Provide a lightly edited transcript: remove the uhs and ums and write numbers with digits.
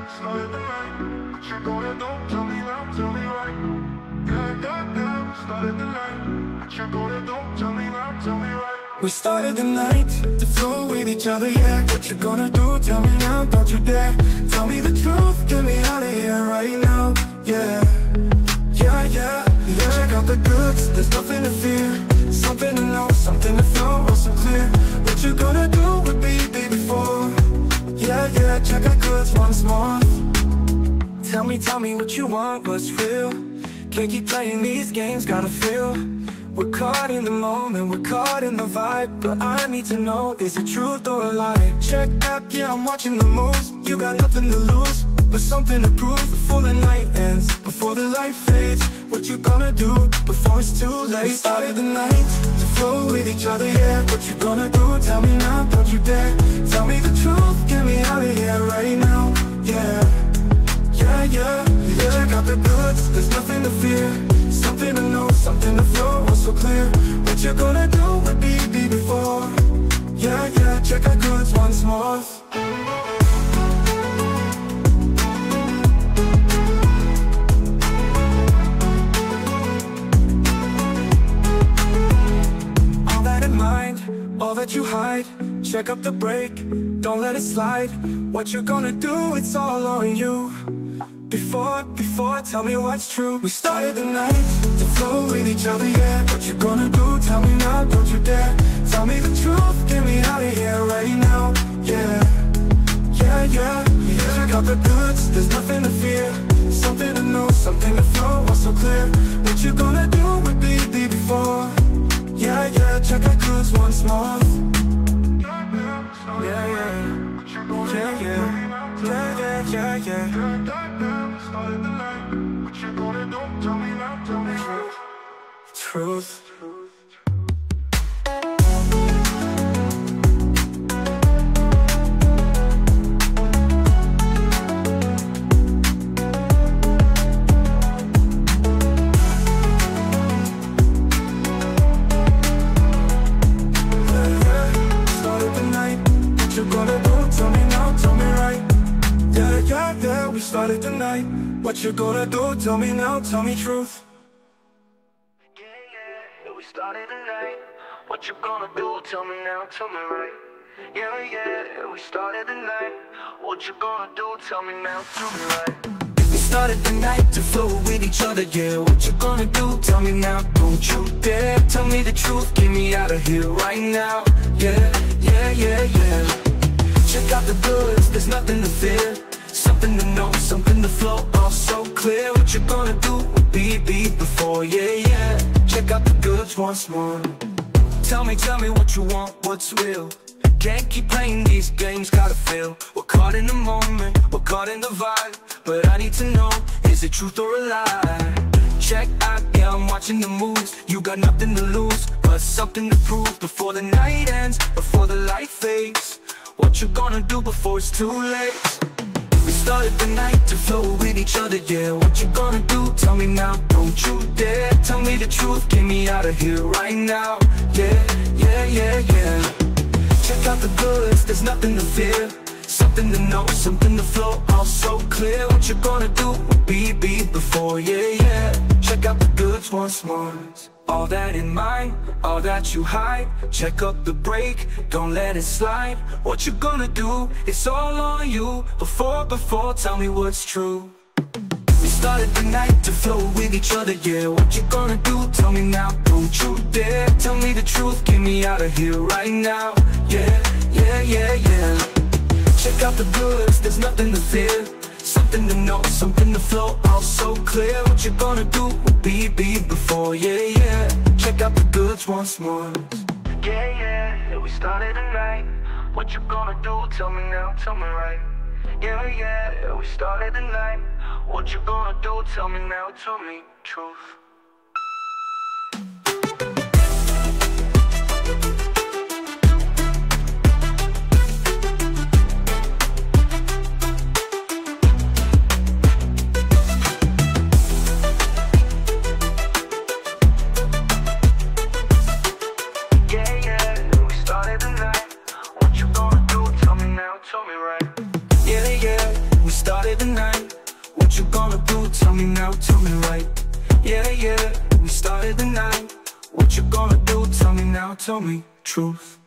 started the night. What you gonna do? Tell me now, tell me right. Yeah, started the night. What you gonna do? Tell me now, tell me right. We started the night to flow with each other, yeah. What you gonna do? Tell me now, don't you dare. Tell me the truth, get me out of here right now, yeah. Yeah. Check out the goods, there's nothing to fear. Something to know, something to feel, also clear. What you gonna do with me before? Yeah, check out goods once more. Tell me what you want, what's real. Can't keep playing these games, gotta feel. We're caught in the moment, we're caught in the vibe. But I need to know, is it truth or a lie? Check out, yeah, I'm watching the moves. You got nothing to lose, but something to prove. Before the night ends, before the light fades. What you gonna do before it's too late? We started the night to flow with each other, yeah. What you gonna do? Tell me now, don't you dare. Tell me the truth, get me out of here right now, yeah. Check out the goods, there's nothing to fear. Something to know, something to feel, what's so clear. What you gonna do with me before? Yeah, check out goods once more. All that in mind, all that you hide. Check up the break, don't let it slide. What you gonna do, it's all on you. Before, tell me what's true. We started the night to flow with each other, yeah. What you gonna do? Tell me now, don't you dare. Tell me the truth, get me out of here right now, yeah. Check out the goods, there's nothing to fear. Something to know, something to feel, what's so clear. What you gonna do with me before? Yeah, check out goods once more. Started the night. What you gonna do? Tell me now, tell me right. Truth. Started the night. What you gonna do? Tell me now, tell me right. Yeah, we started the night. What you gonna do? Tell me now, tell me truth. Yeah, we started the night. What you gonna do? Tell me now, tell me right. Yeah, we started the night. What you gonna do? Tell me now, tell me right. We started the night to flow with each other, yeah. What you gonna do? Tell me now, don't you dare. Tell me the truth, get me out of here right now. Yeah. Check out the goods, there's nothing to fear. Something to know, something to flow, all so clear. What you gonna do with me before? Yeah. Check out the goods once more. Tell me what you want, what's real. Can't keep playing these games, gotta feel. We're caught in the moment, we're caught in the vibe. But I need to know, is it truth or a lie? Check out, yeah, I'm watching the moves. You got nothing to lose, but something to prove. Before the night ends, before the light fades. What you gonna do before it's too late? We started the night to flow with each other, yeah. What you gonna do? Tell me now, don't you dare. Tell me the truth, get me out of here right now. Yeah. Check out the goods, there's nothing to fear. Something to know, something to flow, all so clear. What you gonna do with me before? Yeah. Check out the goods once more. All that in mind, all that you hide. Check up the break, don't let it slide. What you gonna do? It's all on you. Before, tell me what's true. We started the night to flow with each other, yeah. What you gonna do? Tell me now, don't you dare. Tell me the truth, get me out of here right now. Yeah. Check out the goods, there's nothing to fear. Something to know, something to flow, all so clear. What you gonna do with me before? Yeah. Check out the goods once more. Yeah, we started the night. What you gonna do? Tell me now, tell me right. Yeah, we started the night. What you gonna do? Tell me now, tell me truth. Started the gonna do? Tell me now, tell me right. Yeah, yeah, we started the night. What you gonna do? Tell me now, tell me truth.